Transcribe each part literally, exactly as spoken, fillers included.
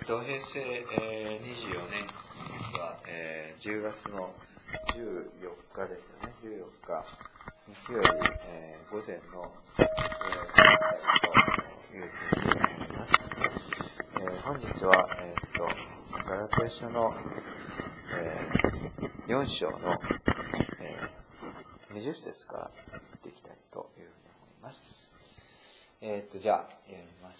と、平成、えー、にじゅうよねんは、えー、じゅうがつのじゅうよっかですよね。じゅうよっか、日曜日、えー、午前の、えー、というふうに思います。えー、本日は、えー、と、ガラテヤ書の、えー、よん章の、えー、にじゅっ節から見ていきたいというふうに思います。えー、と、じゃあ、やります。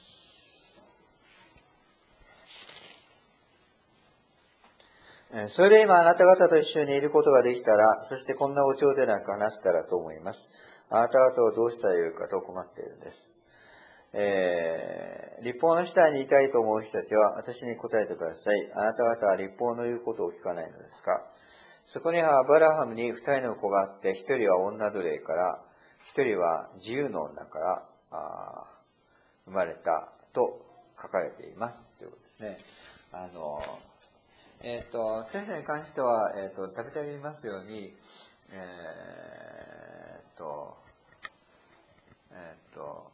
それで今あなた方と一緒にいることができたら、そしてこんなお経でなく話したらと思います。あなた方をどうしたらよいかと困っているんです。えー、律法の下にいたいと思う人たちは私に答えてください。あなた方は律法の言うことを聞かないのですか？そこにはアブラハムに二人の子があって、一人は女奴隷から、一人は自由の女からあ生まれたと書かれています。ということですね。あのえっ、ー、と、聖書に関しては、えっ、ー、と、たびたび言いますように、えっ、ー、と、えっ、と、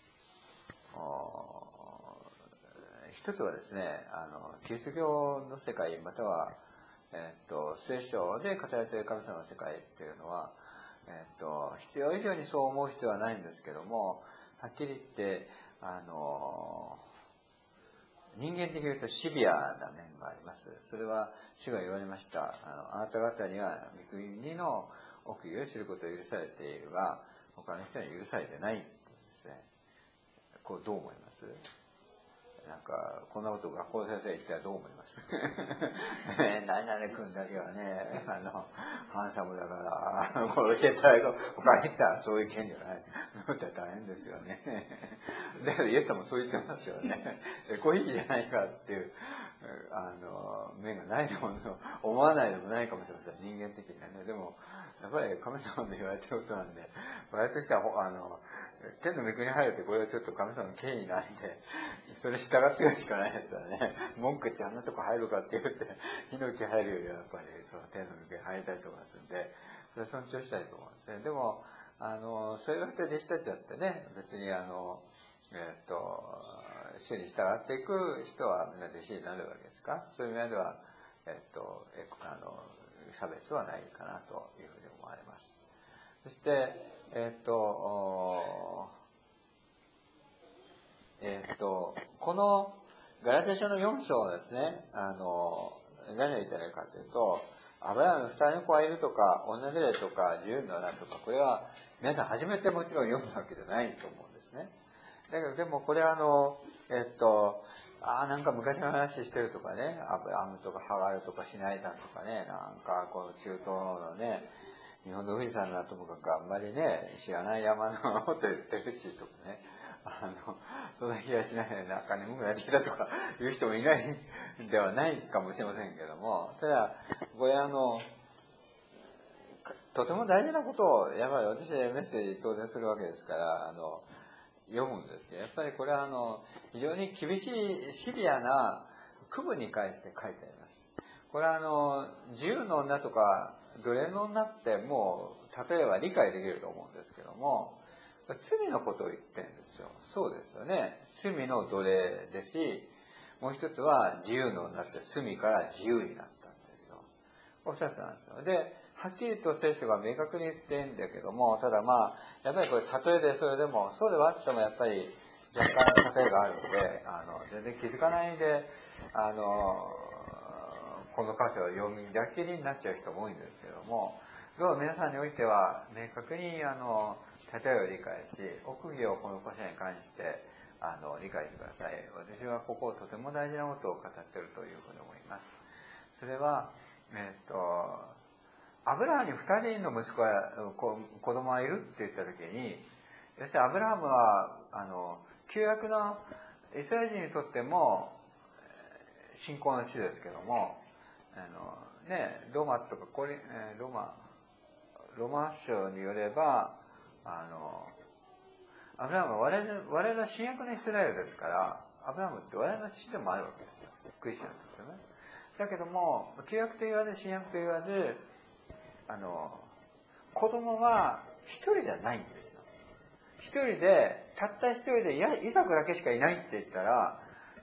一つはですね、あの、キリスト教の世界、または、えっ、と、聖書で語られている神様の世界っていうのは、えっ、と、必要以上にそう思う必要はないんですけども、はっきり言って、あの、人間的に言うとシビアな面があります。それは主が言われました。あの、あなた方には御国の奥義を知ることを許されているが、他の人には許されてないっていうんですね。こうどう思います？なんかこんなこと学校の先生言ったらどう思います？何々君だけはね、あのハンサムだからこう教えたら他に言ったらそういう権利はない。そうって大変ですよね。だけどイエス様もそう言ってますよね。コーヒーじゃないかっていうあの面がないでも思わないでもないかもしれません。人間的にはね。でもやっぱり神様の言われてることなんで、我々としてはあの天の御国に入るってこれはちょっと神様の権威なんで、それ従っていくしかないですよね。文句ってあんなとこ入るかって言って、ヒノキ入るよりはやっぱりその天の御国に入りたいと思いますんで、それ尊重したいと思うんですね。でも、あの、そういうわけで弟子たちだってね、別にあの、えー、っと、主に従っていく人はみんな弟子になるわけですか？そういう意味では、えー、っと、えあの、差別はないかなというふうに思われます。そして、えー、っと、えー、っと、このガラテヤ書のよん章はですね、あの、何を言ったらいいかというと、アブラハムに二人の子がいるとか、女奴隷とか、自由の女とか、これは皆さん初めてもちろん読むわけじゃないと思うんですね。だけど、でもこれはあの、えっと、ああ、なんか昔の話してるとかね、アブラハムとかハガルとかシナイ山とかね、なんかこの中東のね、日本の富士山のともかくあんまりね、知らない山のこと言ってるしとかね、あの、そんな気がしないで、なんか眠くなってきたとかいう人もいないんではないかもしれませんけども、ただ、これあの、とても大事なことを、やっぱり私はメッセージ当然するわけですから、あの、読むんですけど、やっぱりこれはあの、非常に厳しい、シビアな区分に関して書いてあります。これはあの、自由の女とか、奴隷の女ってもう、例えば理解できると思うんですけども、罪のことを言ってるんですよ。そうですよね。罪の奴隷ですし、もう一つは自由の女って罪から自由になったんですよ。これ二つなんですよ。で、はっきりと聖書が明確に言ってんだけども、ただまあ、やっぱりこれ例えでそれでも、そうではあってもやっぱり若干の例えがあるので、あの、全然気づかないで、あの、この箇所を読みだけになっちゃう人も多いんですけども、どうも皆さんにおいては明確にあの、例えを理解し、奥義をこの箇所に関してあの理解してください。私はここをとても大事なことを語っているというふうに思います。それは、えっと、アブラハムに二人の息子や子供がいるって言った時に、要するにアブラハムはあの旧約のイスラエル人にとっても信仰の地ですけども、あのね、ローマとかコリローマロマ書によれば、あのアブラハムは我々我々は新約のイスラエルですから、アブラハムって我々の父でもあるわけですよ。クリスチャンとしてね。だけども旧約と言わず新約と言わず、あの子供は一人じゃないんですよ。一人でたった一人でイサクだけしかいないって言ったら、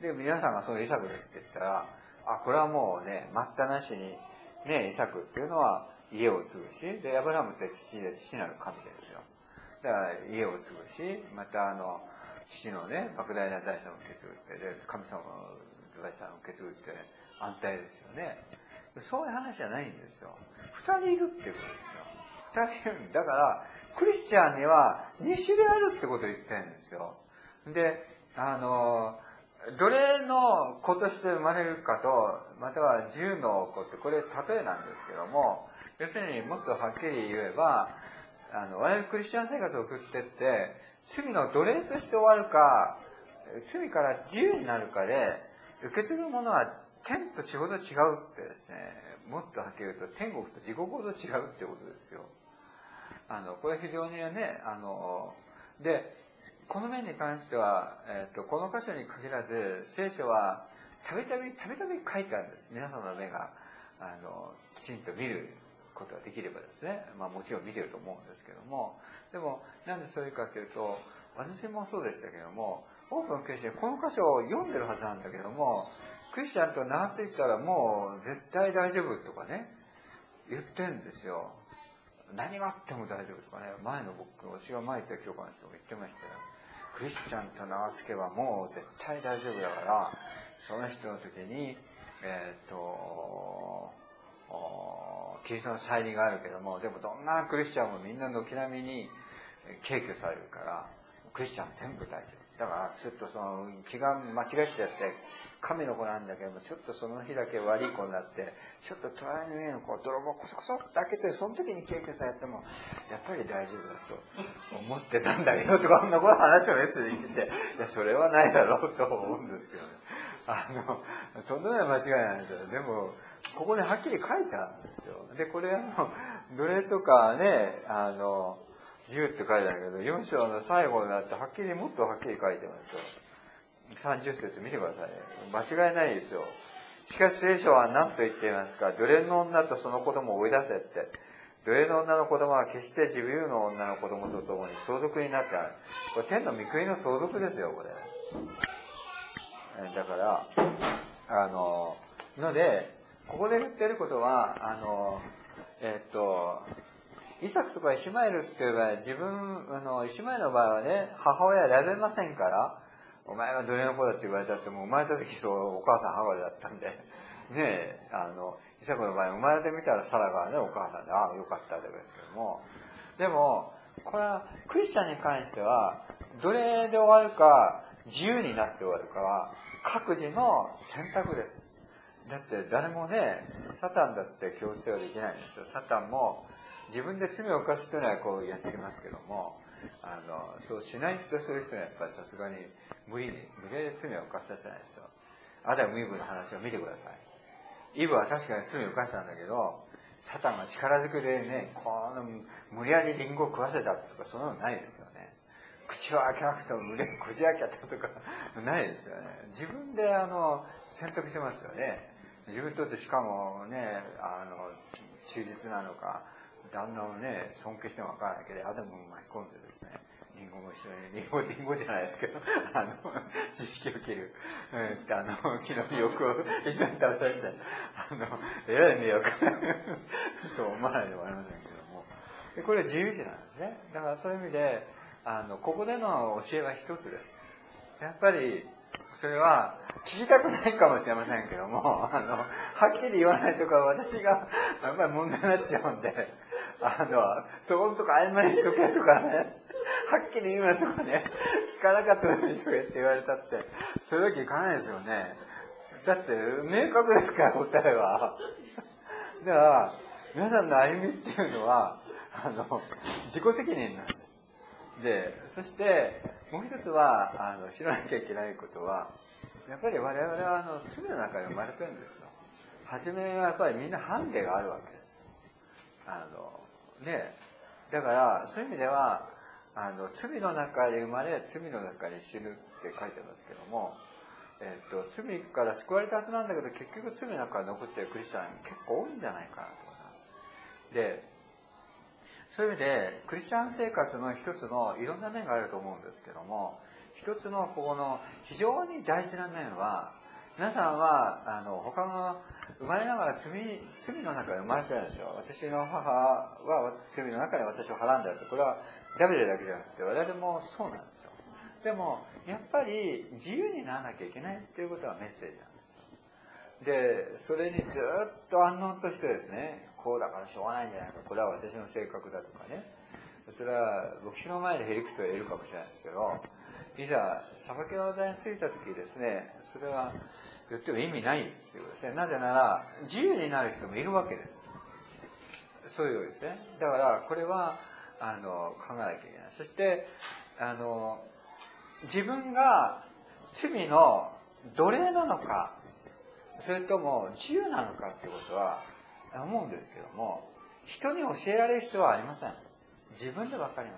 で、皆さんがそのイサクですって言ったら、あ、これはもうね、待ったなしに、ね、イサクっていうのは家を継ぐし、で、アブラハムって父で、父なる神ですよ。だから家を継ぐし、またあの、父のね、莫大な財産を受け継ぐって、で、神様の財産を受け継ぐって安泰ですよね。そういう話じゃないんですよ。二人いるっていうことですよ。二人いるんだから、クリスチャンには二種類あるってことを言ってるんですよ。で、あの、どれの子として生まれるかと、または十の子って、これ例えなんですけども、要するにもっとはっきり言えば、あの、我々クリスチャン生活を送ってって、罪の奴隷として終わるか、罪から自由になるかで、受け継ぐものは天と地ほど違うってですね、もっとはっきり言うと天国と地獄ほど違うってことですよ。あの、これ非常にね、あの、で、この面に関しては、えっと、この箇所に限らず、聖書はたびたび、たびたび書いてあるんです。皆さんの目が、あの、きちんと見ることができればですね、まあもちろん見てると思うんですけども、でも、なんでそういうかというと、私もそうでしたけども、多くのクリスチャン、この箇所を読んでるはずなんだけども、クリスチャンと名がついたらもう絶対大丈夫とかね、言ってんですよ。何があっても大丈夫とかね、前の僕、私が前行った教科の人も言ってましたよ。クリスチャンと名が付けばもう絶対大丈夫だから、その人の時に、えっと、キリストの再臨があるけども、でもどんなクリスチャンもみんな軒並みに敬虚されるから、クリスチャン全部大丈夫。だから、ちょっとその、気が間違っちゃって、神の子なんだけども、ちょっとその日だけ悪い子になって、ちょっと隣の家の子を泥棒コソコソって開けて、その時に敬虚されても、やっぱり大丈夫だと思ってたんだけど、とか、こんなこと話をメッセージ聞いて、いや、それはないだろうと思うんですけどね。あの、とんでもない間違いなんですよ。でも、ここではっきり書いてあるんですよ。で、これあの、奴隷とかね、あの、じゅうって書いてあるけど、よん章の最後になってはっきり、もっとはっきり書いてますよ。さんじゅっ節見てください。間違いないですよ。しかし聖書は何と言っていますか、奴隷の女とその子供を追い出せって。奴隷の女の子供は決して自由の女の子供と共に相続になってある。これ天の御国の相続ですよ、これ。だから、あの、ので、ここで言ってることは、あの、えっと、イサクとかイシュマエルっていう場合、自分、あの、イシュマエルの場合はね、母親選べませんから、お前は奴隷の子だって言われたって、もう生まれた時そう、お母さん母親だったんで、ねえ、あの、イサクの場合、生まれてみたらサラがね、お母さんで、ああ、よかったわけですけども、でも、これは、クリスチャンに関しては、奴隷で終わるか、自由になって終わるかは、各自の選択です。だって誰もね、サタンだって強制はできないんですよ。サタンも自分で罪を犯す人にはこうやってきますけども、あの、そうしないとする人にはやっぱりさすがに無理に、無理で罪を犯させないですよ。アダム・イブの話を見てください。イブは確かに罪を犯したんだけど、サタンが力ずくでね、この無理やりリンゴを食わせたとかそんなのないですよね。口を開けなくても胸をこじ開けたとかないですよね。自分であの選択しますよね。自分にとってしかもね、あの忠実なのか、旦那をね尊敬してもわからないけど、アダムを巻き込んでですね、リンゴも一緒に、リンゴ、リンゴじゃないですけど、あの知識を切る、えー、あの木の実を一緒に食べられて、あのえらい迷惑と思わないでもありませんけども、でこれは自由視なんですね。だからそういう意味で。あの、ここでの教えは一つです。やっぱり、それは、聞きたくないかもしれませんけども、あの、はっきり言わないとか、私が、やっぱり問題になっちゃうんで、あの、そこのとこ曖昧にしとけとかね、はっきり言うなとかね、聞かなかったのにしとけって言われたって、そういうわけいかないですよね。だって、明確ですから、答えは。だから、皆さんの歩みっていうのは、あの、自己責任なんです。で、そして、もう一つは、あの、知らなきゃいけないことは、やっぱり我々は、あの、罪の中に生まれてるんですよ。初めはやっぱりみんなハンデがあるわけです。あの、ね、だから、そういう意味では、あの、罪の中で生まれ、罪の中に死ぬって書いてますけども、えっと、罪から救われたはずなんだけど、結局罪の中に残っているクリスチャン結構多いんじゃないかなと思います。で、 そういう意味でクリスチャン生活の一つのいろんな面があると思うんですけども、一つのここの非常に大事な面は、皆さんはあの他の生まれながら罪罪の中で生まれてるんですよ。私の母は罪の中で私をはらんだと。これはダビデだけじゃなくて我々もそうなんですよ。でもやっぱり自由にならなきゃいけないっていうことがメッセージなんですよ。でそれにずっと安穏としてですね、こうだからしょうがないんじゃないか、これは私の性格だとかね、それは牧師の前でへりくつを得るかもしれないですけど、いざ裁きの座についた時ですね、それは言っても意味ないっていうことですね。なぜなら自由になる人もいるわけです。そういうわけですね。だからこれはあの考えなきゃいけない。そしてあの自分が罪の奴隷なのか、それとも自由なのかっていうことは思うんですけども、人に教えられる必要はありません。自分で分かります。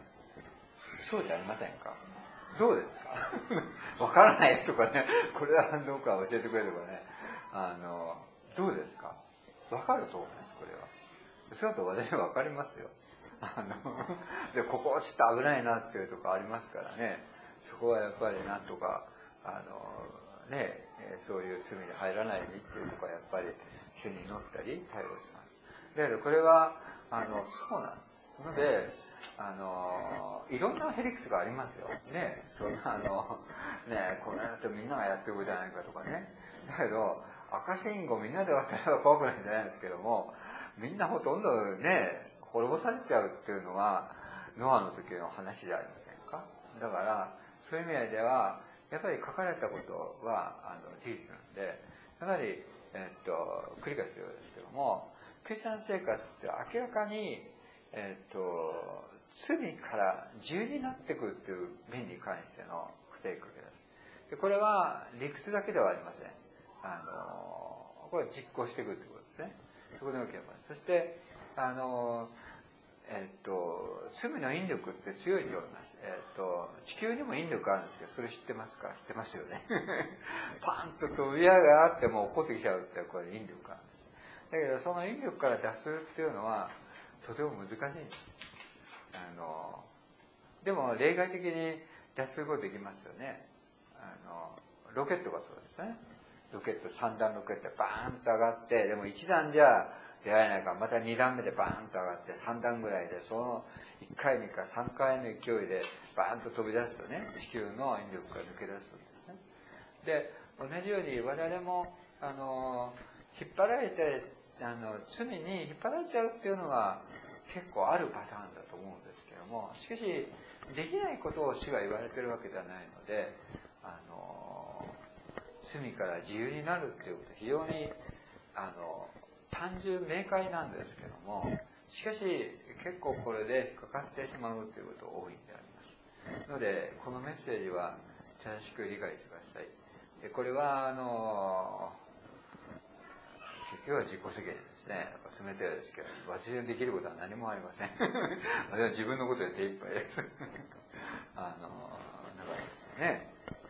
そうじゃありませんか？どうですか？分からないとかね、これはどうか教えてくれればね、あのどうですか？分かると思います。これはそうだと私は分かりますよ。あのでここはちょっと危ないなっていうところありますからね、そこはやっぱりなんとかあのね、そういう罪に入らないようにっていうところはやっぱり主に祈ったり対応します。だけどこれはあのそうなんですので、あのいろんなヘリクスがありますよね。そんなあのね、こんなのとみんながやってるじゃないかとかね。だけど赤信号みんなで渡れば怖くないんじゃないんですけども、みんなほとんどね滅ぼされちゃうっていうのはノアの時の話じゃありませんか。だからそういう意味ではやっぱり書かれたことはあの事実なんで、やはり、えっと、繰り返すようですけども、クリスチャン生活って明らかに、えっと、罪から自由になってくるっていう面に関しての不定格です。でこれは理屈だけではありません。あのこれは実行していくってことですね。そこでのけば、そしてあのえっと罪の引力って強いと思います。えっと地球にも引力あるんですけど、それ知ってますか？知ってますよね。パンと飛び上がっても落っこってきちゃうってこれ引力なんです。だけどその引力から脱するっていうのはとても難しいんです。あのでも例外的に脱することできますよね。あのロケットがそうですね。ロケットさんだんロケットバーンと上がって、でもいちだんじゃ出会えないから、またにだんめでバーンと上がってさんだんぐらいで、そのいっかいにかさんかいの勢いでバーンと飛び出すとね、地球の引力が抜け出すんですね。で同じように我々もあの引っ張られてあの罪に引っ張られちゃうっていうのが結構あるパターンだと思うんですけども、しかしできないことを主が言われてるわけではないので、あの罪から自由になるっていうことは非常にあの単純明快なんですけども、しかし結構これで引っかかってしまうということが多いんでありますので、このメッセージは正しく理解してください。でこれはあの結局は自己責任ですね。冷たいですけど、私にできることは何もありません。私は自分のことで手一杯です。あの長いですよね。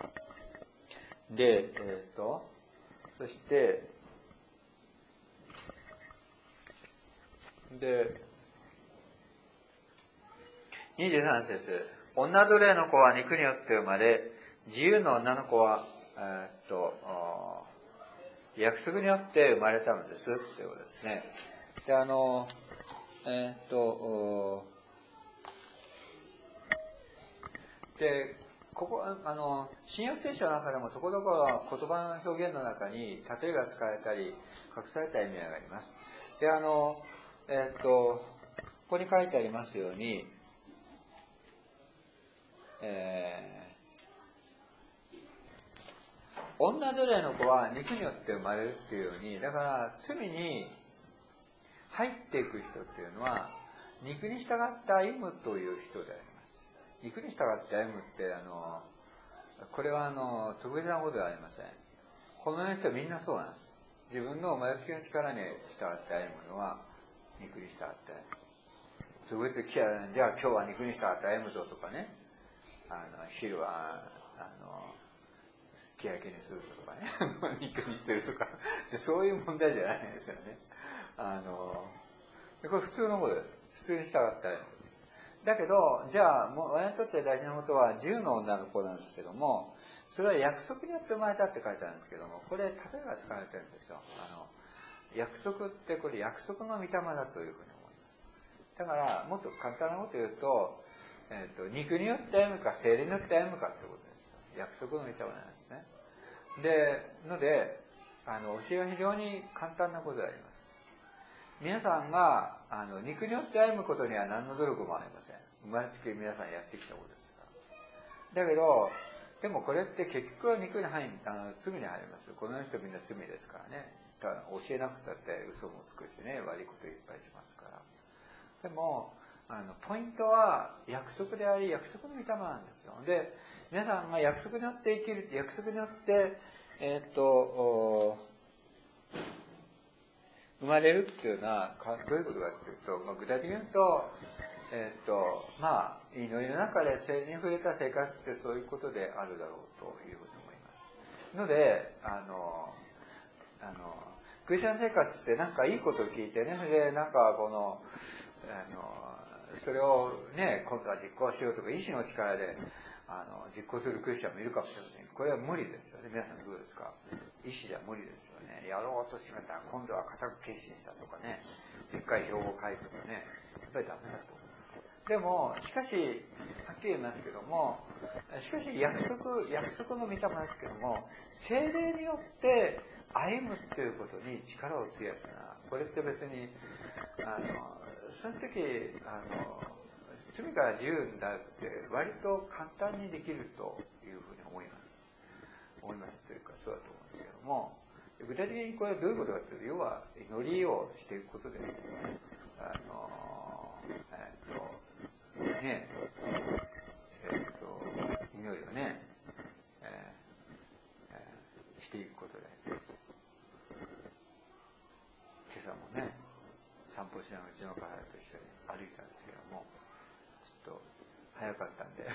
で、えっと、そして、で、にじゅうさん節、女奴隷の子は肉によって生まれ、自由の女の子は、えー、っと、約束によって生まれたのですっていうことですね。で、あの、えー、っと、で、ここ、あの、新約聖書の中でもところどころ言葉の表現の中に例えが使われたり、隠された意味合いがあります。で、あの、えー、っと、ここに書いてありますように、えー、女奴隷の子は肉によって生まれるっていうように、だから罪に入っていく人っていうのは肉に従って歩むという人であります。肉に従って歩むってあのこれはあの特別なことではありません。この世の人はみんなそうなんです。自分の生まれつきの力に従って歩むのは肉に従って歩む。特別にじゃあ今日は肉に従って歩むぞとかね、あの昼はあのすき焼きにするとかね肉にしてるとかで、そういう問題じゃないんですよね。あのこれ普通のことです。普通に従って歩む。 だけど、じゃあ、もう親にとって大事なことはじゅうの女の子なんですけども、それは約束によって生まれたって書いてあるんですけども、これ、例えが使われてるんですよ。あの、約束ってこれ約束の御霊だというふうに思います。だから、もっと簡単なこと言うと、えっと、肉によって歩むか、精霊によって歩むかってことですよ。約束の御霊なんですね。で、ので、あの、教えは非常に簡単なことであります。皆さんがあの肉によって歩むことには何の努力もありません。生まれつき皆さんやってきたことですから。だけど、でもこれって結局は肉に入あの罪に入りますよ。この人みんな罪ですからね。教えなくたって嘘もつくしね、悪いこといっぱいしますから。でも、あのポイントは約束であり、約束の御霊なんですよ。で、皆さんが約束によって生きる、約束によって、えー、っと、生まれるっていうのはどういうことかっていうと、まあ、具体的に言うと、えー、っとまあ祈りの中で聖霊に触れた生活ってそういうことであるだろうというふうに思いますので、あのあのクリスチャン生活ってなんかいいことを聞いてね、でなんかこのあのそれをね今度は実行しようとか意志の力であの実行するクリスチャンもいるかもしれません。これは無理ですよね。皆さんどうですか？意志じゃ無理ですよね。やろうと決めたら今度は固く決心したとかね、でっかい標語を書いてとかね、やっぱりダメだと思います。でもしかしはっきり言いますけども、しかし約束約束の御霊ですけども、聖霊によって歩むっていうことに力を費やすな。これって別にあのその時あの罪から自由になるって割と簡単にできるというふうに思います。思いますというかそうだと思うんですけども、具体的にこれはどういうことかというと、要は祈りをしていくことですよね。あのえっとねえっと祈りをね、えーえー、していくことであります。今朝もね散歩しながらうちの母と一緒に歩いたんですけども、ちょっと早かったんで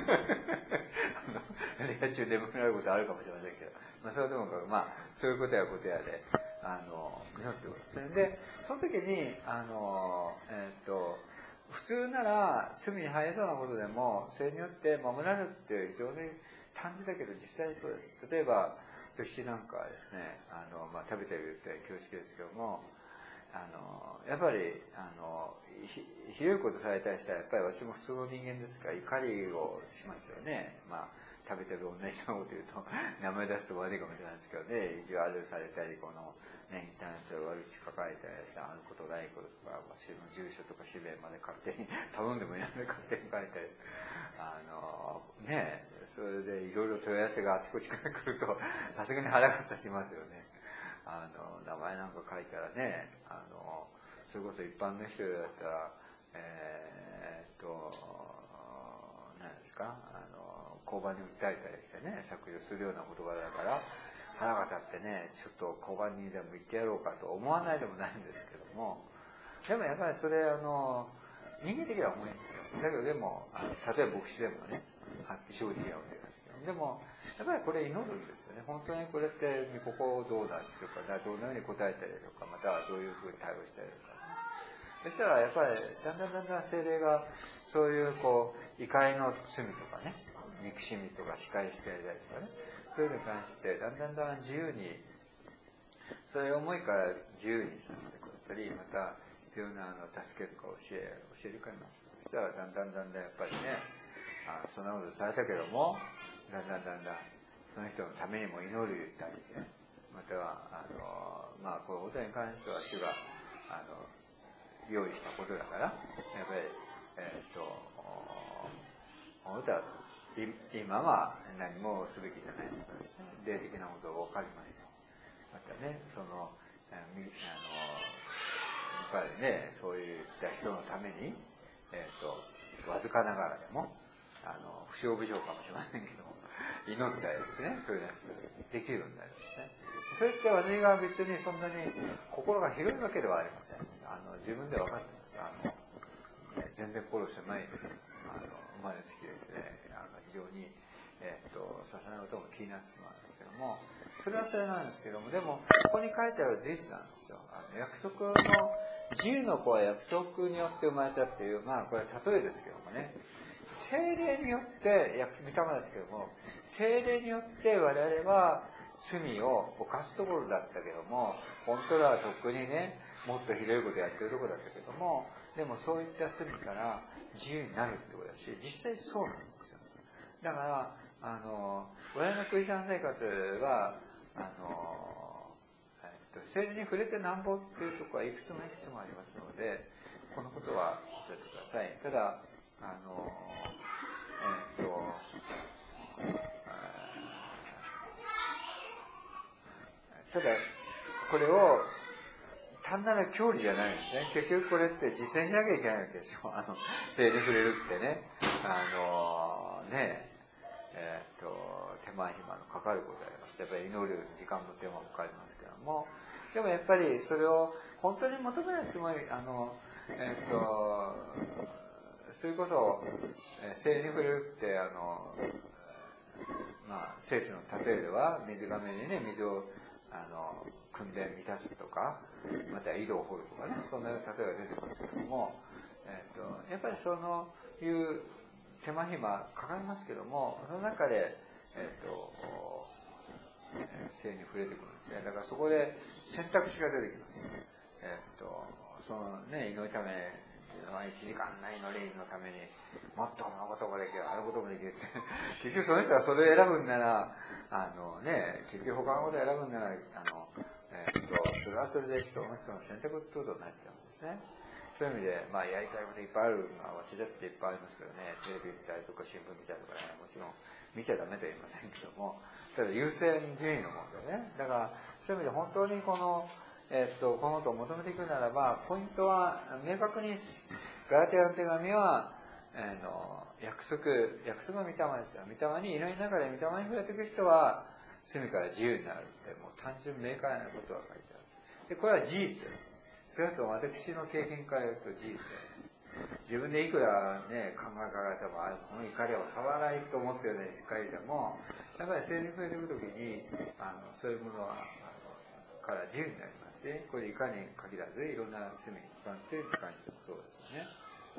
礼拝中眠くなることあるかもしれませんけど、まあ、それはともかくまあそういうことやことやであの祈ってことですね。でその時にあの、えー、っと普通なら罪に入りそうなことでもそれによって守られるって非常に単純だけど実際にそうです。例えば私なんかはですね、あの、まあ、食べてるって恐縮ですけども、あのやっぱりあのひひどいことされたりしたらやっぱり私も普通の人間ですから怒りをしますよね。まあ食べてる同じようなこと言うと名前出すと悪いかもしれないですけどね、意地悪されたりこの、ね、インターネットで悪口書かれたりしてあることないこととか私の住所とか氏名まで勝手に頼んでもいないので勝手に書いてあのねそれでいろいろ問い合わせがあちこちから来るとさすがに腹が立ちますよね。あの名前なんか書いたらね、あのそれこそ一般の人だったらえー、っと何ですか、あの交番に訴えたりしてね削除するような言葉だから腹が立ってねちょっと交番にでも行ってやろうかと思わないでもないんですけども、でもやっぱりそれあの人間的には重いんですよ。だけどでもあの例えば牧師でもねはっきり正直なわけですけど、でもやっぱりこれ祈るんですよね。本当にこれってここをどうなんでしょうか、どのように答えたりとか、またはどういうふうに対応したりとか、ね、そしたらやっぱりだんだんだんだん聖霊がそういうこう怒りの罪とかね、憎しみとか仕返してやりたりとかね、そういうのに関してだんだんだん自由にそういう思いから自由にさせてくださり、また必要なあの助けとか教え教えるかります。そしたらだんだんだんだんやっぱりね、あそんなことされたけどもだんだんだんだんその人のためにも祈る言ったりね、またはあのまあこのことに関しては主があの用意したことだからやっぱりえっ、ー、とあなたは今は何もすべきじゃないとかですね、霊的なことが分かりますよ。またねそのあのやっぱりねそういった人のためにえっ、ー、とわずかながらでもあの不祥不祥かもしれませんけども祈ったりですね、というのができるようになるんですね。それって私が別にそんなに心が広いわけではありません。あの自分で分かってます。あの全然心狭いです。あの生まれつきですね、あの非常にえー、とさせないことも気になってしまうんですけども、それはそれなんですけども、でもここに書いてある事実なんですよ。あの約束の自由の子は約束によって生まれたっていう、まあこれは例えですけどもね、聖霊によって御霊ですけども、聖霊によって我々は罪を犯すところだったけども、本当はとっくにねもっとひどいことやってるところだったけども、でもそういった罪から自由になるってことだし、実際そうなんですよ。だからあの我々のクリスチャン生活はあの、えっと、聖霊に触れてなんぼっていうところはいくつもいくつもありますので、このことは覚えてください。ただあのえっとただこれを単なる教理じゃないんですね。結局これって実践しなきゃいけないわけですよ。あの聖霊に触れるってね、あのねえっと手間暇のかかることであります。やっぱり祈る時間も手間もかかりますけども、でもやっぱりそれを本当に求めるつもり、あのえっとそれこそ聖霊に触れるってあのまあ聖書の例えでは水がめにね水をあの汲んで満たすとか、また井戸を掘るとかね、そんな例えが出てますけども、えっとやっぱりそのいう手間暇かかりますけども、その中でえっと聖に触れてくるんですね。だからそこで選択肢が出てきます。えっとそのね祈りためいちじかんの祈りのためにもっとこのこともできる、あのこともできるって結局その人はそれを選ぶんならあのね結局他のことを選ぶんならあの、えっとそれはそれで人の人の選択ってことになっちゃうんですね。そういう意味で、まあ、やりたいこといっぱいあるのは私だっていっぱいありますけどね、テレビ見たりとか新聞見たりとかね、もちろん見ちゃダメとは言いませんけども、ただ優先順位の問題ね。だからそういう意味で本当にこの、えっと、このことを求めていくならば、ポイントは明確にガラテヤの手紙は、えー、の約束約束の御霊ですよ。御霊に祈りながら御霊に触れていく人は罪から自由になるって、もう単純明快なことが書いてある。でこれは事実です。それと私の経験から言うと事実であります。自分でいくらね考え方てもこの怒りを触らないと思ってるようにしっかりでも、やっぱり聖霊に触れていくときにあのそういうものはから自由になりますし、これいかに限らずいろんな罪に関してに関してもそうですよね。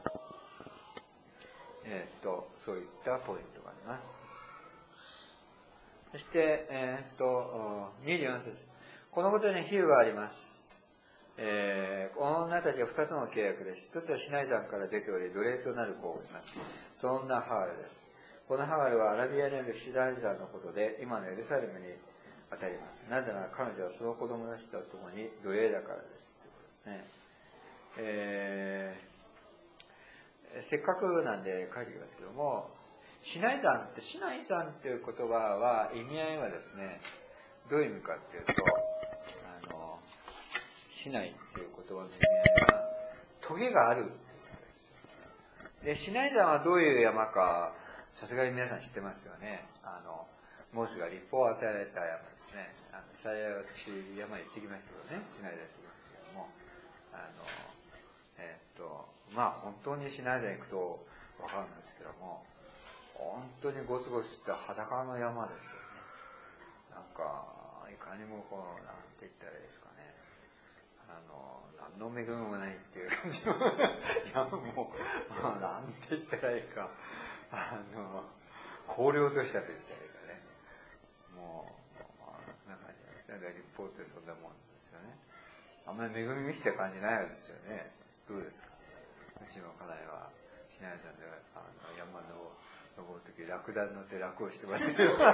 えー、っとそういったポイントがあります。そして、えー、っとにじゅうよん節、このことに比喩があります。えー、この女たちは二つの契約です。一つはシナイ山から出ており奴隷となる子をいます。そんなハガルです。このハガルはアラビアにあるシナイ山のことで今のエルサレムに当たります。なぜなら彼女はその子供たちと共に奴隷だからですということですね。えー、せっかくなんで書いてきますけども、シナイ山ってシナイ山っていう言葉は意味合いはですね、どういう意味かっていうと、あのシナイっていう言葉の意味合いはトゲがあるっていうことですよ。でシナイ山はどういう山かさすがに皆さん知ってますよね。あのモーセが立法を与えられた山ですね。あの幸い私山行ってきましたけどね、シナイ山行ってきましたけども、あのえー、っとまあ本当にシナイ山行くと分かるんですけども、本当にゴツゴツした裸の山ですよね。なんかいかにもこのなんて言ったらいいですかね、あの何の恵みもないっていう感じのいやもうなんて言ったらいいか、あの荒涼としたと言ったらいいかね、もうなんかですね、立法ってそんなもんですよね。あんまり恵み見せた感じないですよね。どうですか。うちの家内はシナイ山であの山の登るときラクダに乗って楽をしてましたけど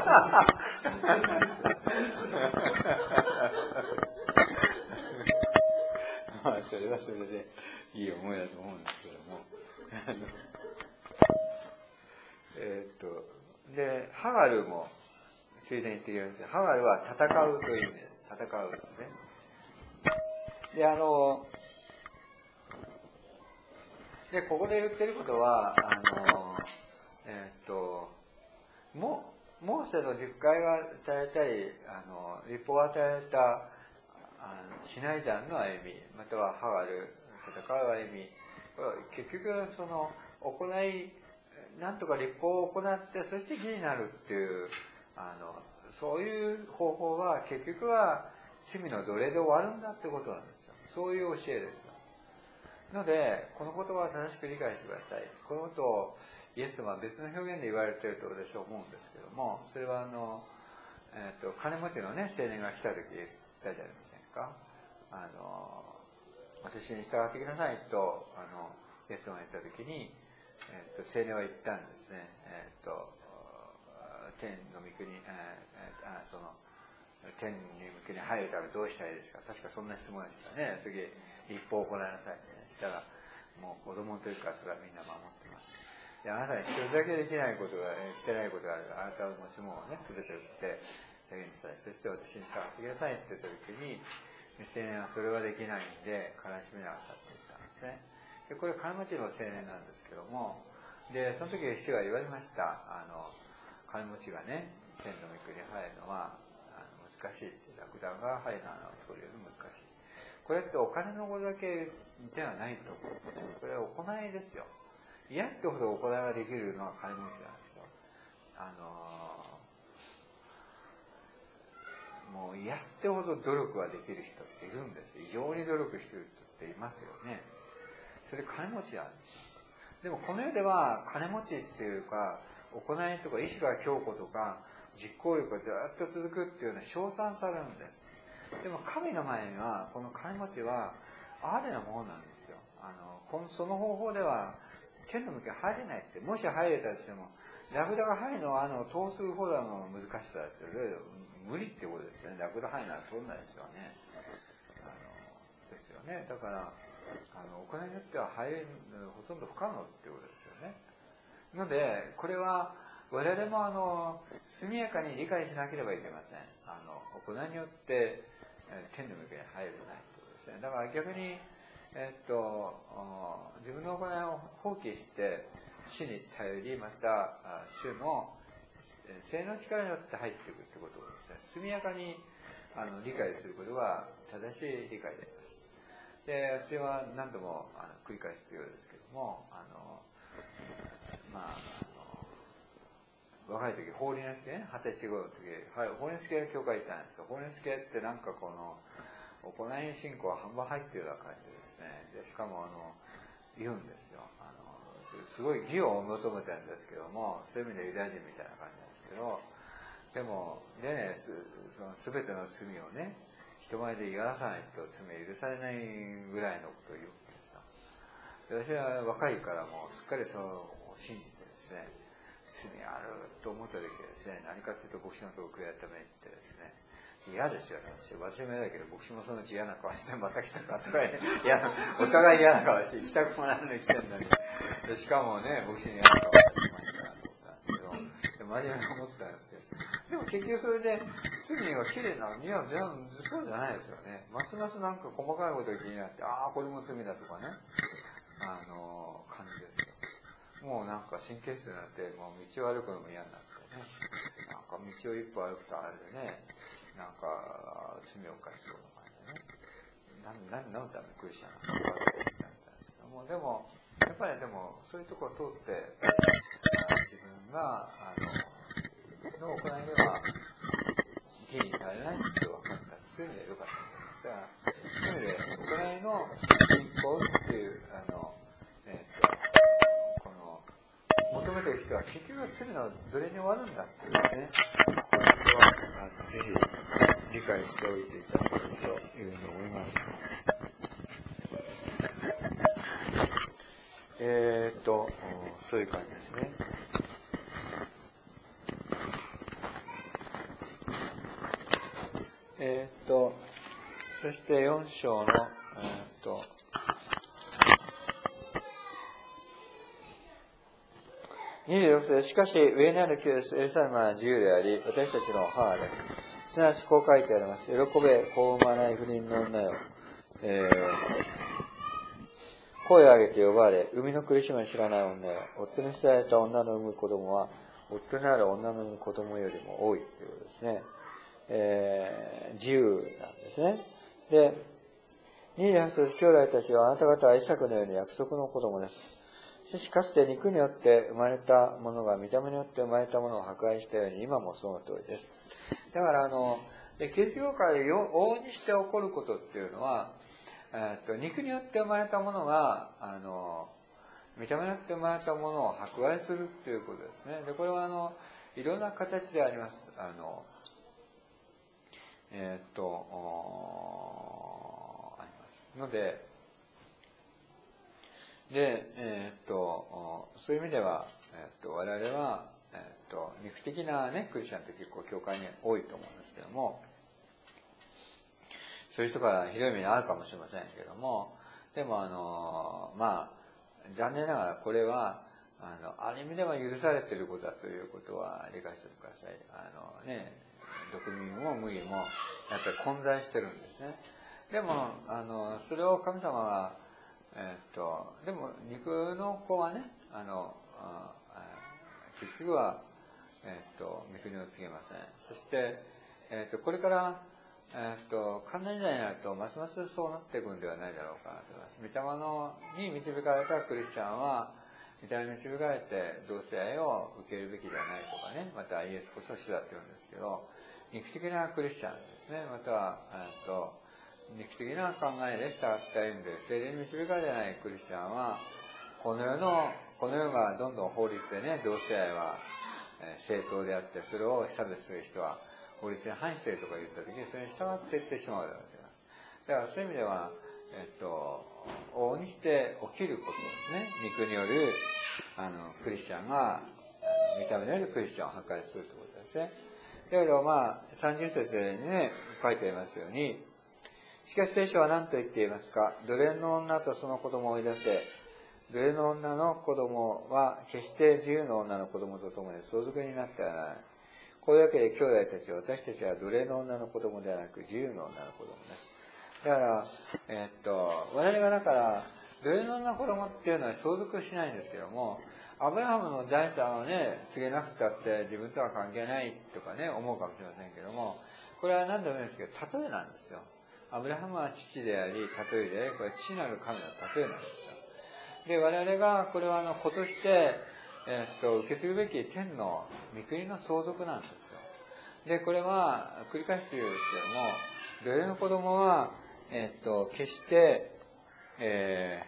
まあそれはそれでいい思いだと思うんですけどもあのえー、っとでハガルもついでに言ってきます。ハガルは戦うという意味です。戦うですね。であのでここで言ってることはあのえー、っともモーセの十回が与えたりあの立法を与えたあのシナイ山の歩み、またはハガル戦う歩み、結局その行いなんとか立法を行ってそして義になるっていうあのそういう方法は結局は罪の奴隷で終わるんだってことなんですよ。そういう教えですよ。のでこの言葉を正しく理解してください。このことをイエス様は別の表現で言われていると私は思うんですけども、それはあの、えー、と金持ちのね青年が来た時言ったじゃありませんか。あの私に従ってきなさいとあのイエス様が言った時に、えー、と青年は言ったんですね。えー、と天の御国、えー、あその天に向けに入るためどうしたらいいですか。確かそんな質問でしたね。時立法を行いなさいね。したらもう子供というかそれはみんな守ってます。であなたに一つだけできないことがしてないことがある。あなたの持ち物をね全て売って下げにしたい。そして私に従ってくださいって言った時に青年はそれはできないんで悲しみなさって言ったんですね。でこれ金持ちの青年なんですけども、でその時主は言われました。あの金持ちがね天の御国に入るのは難しいってラクダがハイナーを取るより難しい。これってお金のことだけではないと思うんですね。これは行いですよ。嫌ってほど行いができるのは金持ちなんですよ。あのー、もう嫌ってほど努力ができる人っているんです。異常に努力してる人っていますよね。それ金持ちなんですよ。でもこの世では金持ちっていうか行いとか意志が強固とか実行力がずっと続くっていうのは称賛されるんです。でも神の前にはこの金持ちは哀れなものなんですよ。あのこのその方法では天の向きに入れないって。もし入れたとしてもラクダが入るのはあの頭数ほどの難しさだって無理ってことですよね。ラクダ入るのは取んないですよね。あのですよね。だからあのお金によっては入れるほとんど不可能ってことですよね。のでこれは我々もあの速やかに理解しなければいけません。あの行いによって天の向きに入れないということですね。だから逆に、えっと、自分の行いを放棄して主に頼り、また主の聖の力によって入っていくということをですね、速やかにあの理解することが正しい理解であります。で、それは何度もあの繰り返すようですけども、あのまあ若い時、法輪之助ね、二十歳頃の時、はい、法輪之助が教会行ったんですよ。法輪之助ってなんかこの、行いに信仰は半分入ってるような感じですね。で、しかもあの、言うんですよ。あの、すごい義を求めてるんですけども、そういう意味でユダヤ人みたいな感じなんですけど、でも、でね、その全ての罪をね、人前で言わさないと罪許されないぐらいのことを言うんですよ。で私は若いからもうすっかりそれを信じてですね、罪あると思った時はですね、何かというと牧師のところ悔い改めってですね、嫌ですよね。私真面目だけど牧師もそのうち嫌な顔してまた来たかとかね、いやお互い嫌な顔して行きたくもないのに来てるのに、でしかもね牧師に嫌な顔して来ましたなと思ったんですけど、で真面目に思ったんですけど、でも結局それで罪が綺麗なのにはそうじゃないですよね。ますますなんか細かいことが気になって、ああこれも罪だとかね、あの感じですよ。もうなんか神経質になってもう道を歩くのも嫌になってね、なんか道を一歩歩くとあれでね、なんか罪を犯しそうな感じでね、何のためにクリスチャンなのか分かってなったんですけども、でもやっぱりでもそういうところを通って自分があのの行いでは義になれないって分かった。そういう意味では良かったと思います。だからそういう意味で行いの信仰っていうあのえっ、ー、と求めている人は結局は罪の奴隷に終わるんだっていうですね、これはあのぜひ理解しておいていただけるというふうに思います。えー、っとそういう感じですね。えー、っとそしてよん章のえー、っとにじゅうろく節、しかし上にある旧エルサレムは自由であり、私たちの母です。すなわちこう書いてあります。喜べ、子を産まない不倫の女よ。えー、声を上げて呼ばれ、生みの苦しみを知らない女よ。夫に捨てられた女の産む子供は、夫にある女の産む子供よりも多いということですね。えー、自由なんですね。で、にじゅうはち節、兄弟たちはあなた方はイサクのように約束の子供です。 しかしかつて肉によって生まれたものが御霊によって生まれたものを迫害したように今もその通りです。だからあのキリスト教会を往々にして起こることっていうのは、えー、と肉によって生まれたものがあの御霊によって生まれたものを迫害するっていうことですね。でこれはあのいろんな形であります。あのえっ、ー、とありますので、でえっ、ー、とそういう意味では、えー、と我々は、えー、と肉的なねクリスチャンって結構教会に多いと思うんですけども、そういう人からひどい目に遭うかもしれませんけども、でもあのまあ残念ながらこれはあのある意味では許されていることだということは理解してください。あのね、毒味も麦もやっぱり混在してるんですね。でもあのそれを神様が、えー、っとでも肉の子はね、あのあ結局は、えー、っと御国を告げません。そして、えー、っとこれからえー、と関連時代になるとますますそうなっていくんではないだろうかなと思います。御霊のに導かれたクリスチャンは御霊に導かれて同性愛を受けるべきではないとかね、またイエスこそ主だって言うんですけど、肉的なクリスチャンですね、または、えー、と肉的な考えで従った意味で聖霊に導かれてないクリスチャンはこの世のこの世がどんどん法律でね、同性愛は、えー、正当であってそれを差別する人は法律に反しているとか言ったときにそれに従っていってしまうだろうと思います。だからそういう意味では、えっと、往々にして起きることですね。肉によるあのクリスチャンが見た目によるクリスチャンを破壊するということですね。だけどまあさんじゅう節にね書いてありますように、しかし聖書は何と言っていますか。奴隷の女とその子供を追い出せ。奴隷の女の子供は決して自由の女の子供と共に相続になってはならない。こういうわけで兄弟たちは私たちは奴隷の女の子供ではなく自由の女の子供です。だから、えー、っと我々がだから奴隷の女の子供っていうのは相続しないんですけども、アブラハムの財産をね告げなくたって自分とは関係ないとかね思うかもしれませんけども、これは何でもいいんですけど例えなんですよ。アブラハムは父であり例えで、これ父なる神の例えなんですよ。で我々がこれはあの子としてえー、っと受け継ぐべき天の御国の相続なんですよ。でこれは繰り返して言うんですけども、奴隷の子供は、えー、っと決して、え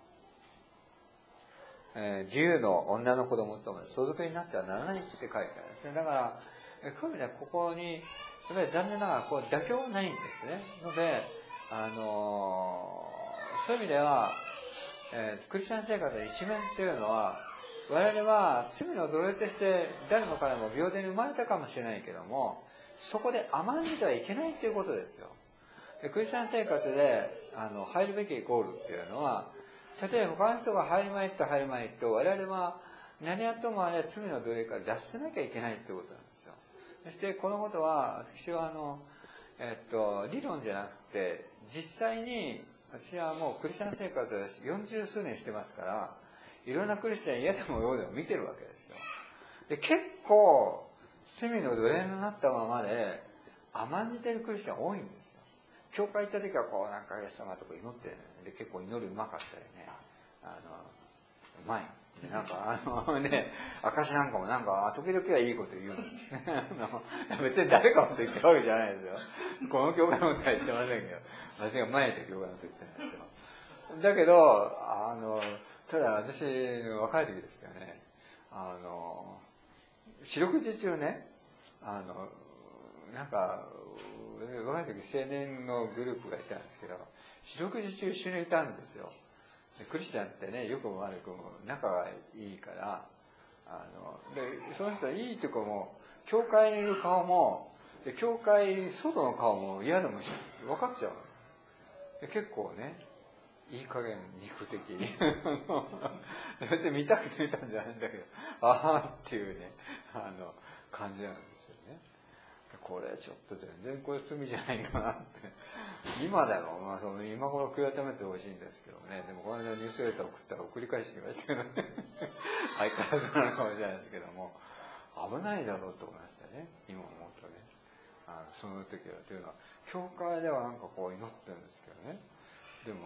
ーえー、自由の女の子供とも相続になってはならないって書いてあるんですね。だからこういう意味ではここにやっぱり残念ながらこう妥協はないんですね。ので、あのー、そういう意味では、えー、クリスチャン生活の一面というのは、我々は罪の奴隷として誰も彼も平等に生まれたかもしれないけども、そこで甘んじてはいけないということですよ。でクリスチャン生活であの入るべきゴールっていうのは、例えば他の人が入る前と入る前と我々は何やってもあれは罪の奴隷から脱せなきゃいけないということなんですよ。そしてこのことは私はあの、えっと、理論じゃなくて実際に私はもうクリスチャン生活をよんじゅう数年してますから、いろんなクリスチャン嫌でもようでも見てるわけですよ。で結構罪の奴隷になったままで甘んじてるクリスチャン多いんですよ。教会行った時はこうなんかイエス様とか祈ってる、で結構祈るうまかったりね、あのうまいでなんかあのね証なんかもなんか時々はいいこと言うんですね別に誰かもと言ってるわけじゃないですよ。この教会のことは言ってませんけど、私が前で教会のこと言ってるんですよ。だけどあのただ私若い時ですけどね、あの四六時中ね、あのなんか若い時青年のグループがいたんですけど、四六時中一緒にいたんですよ。でクリスチャンってね、よくも悪くも仲がいいから、あのでその人はいいとこも教会にいる顔もで教会外の顔も嫌でも分かっちゃう。で結構ねいい加減肉的別に見たくて見たんじゃないんだけど、ああっていうねあの感じなんですよね。これちょっと全然これ罪じゃないかなって今だろう、まあ、その今頃悔い改めてほしいんですけどね。でもこの間ニュースレター送ったら送り返してきましたけどね相変わらずなのかもしれないですけども、危ないだろうと思いましたね、今思うとね。あのその時はというのは教会ではなんかこう祈ってるんですけどね、でも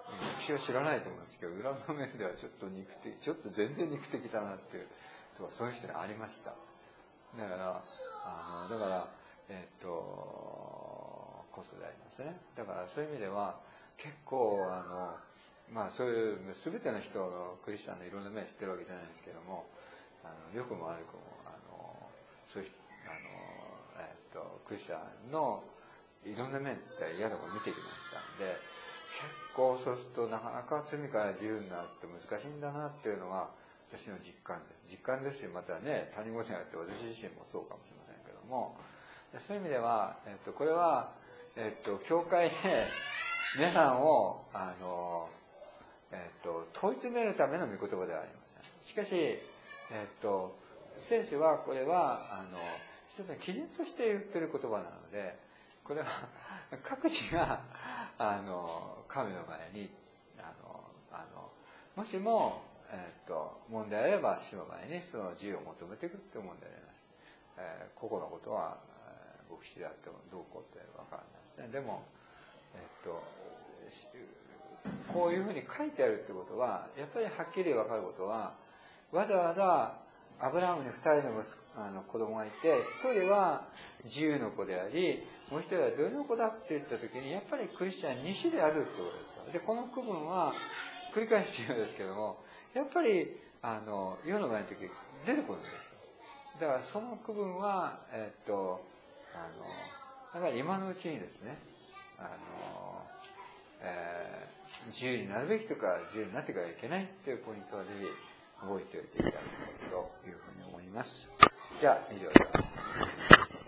歴史を知らないと思うんですけど、裏の面ではちょっと肉的、ちょっと全然肉的だなっていうとか、そういう人にありました。だから、あの、だから、えっと、ことでありますね。だからそういう意味では、結構、あの、まあそういう、すべての人がクリスチャンのいろんな面知ってるわけじゃないんですけども、あの、良くも悪くも、あの、そういう、あの、えっと、クリスチャンのいろんな面って嫌なことを見てきましたんで、結構そうするとなかなか罪から自由になって難しいんだなっていうのが私の実感です。実感ですし、またね、他人事じゃなくて私自身もそうかもしれませんけども、そういう意味では、えっと、これは、えっと、教会で皆さんを、あの、えっと、問い詰めるための御言葉ではありません。しかし、えっと、聖書はこれは、あの、一つの基準として言ってる言葉なので、これは各自が、あの、神の前に、あの、あの、もしも、えっと、問題あれば、主の前にその自由を求めていくって問題であります。えー、個々のことは、えー、牧師であってもどうこうってわからないですね。でも、えっと、こういうふうに書いてあるってことは、やっぱりはっきりわかることは、わざわざアブラハムに二人の息子、あの子供がいて、一人は自由の子であり、もう一人はどういう子だって言ったときに、やっぱりクリスチャンに種であるってことですよ。で、この区分は、繰り返し言うんですけども、やっぱり、あの、世の前の時出てくるんですよ。だからその区分は、えっと、あの、だから今のうちにですね、あの、えー、自由になるべきとか、自由になってからいけないっていうポイントはぜひ覚えておいていただきたいというふうに思います。じゃあ、以上です。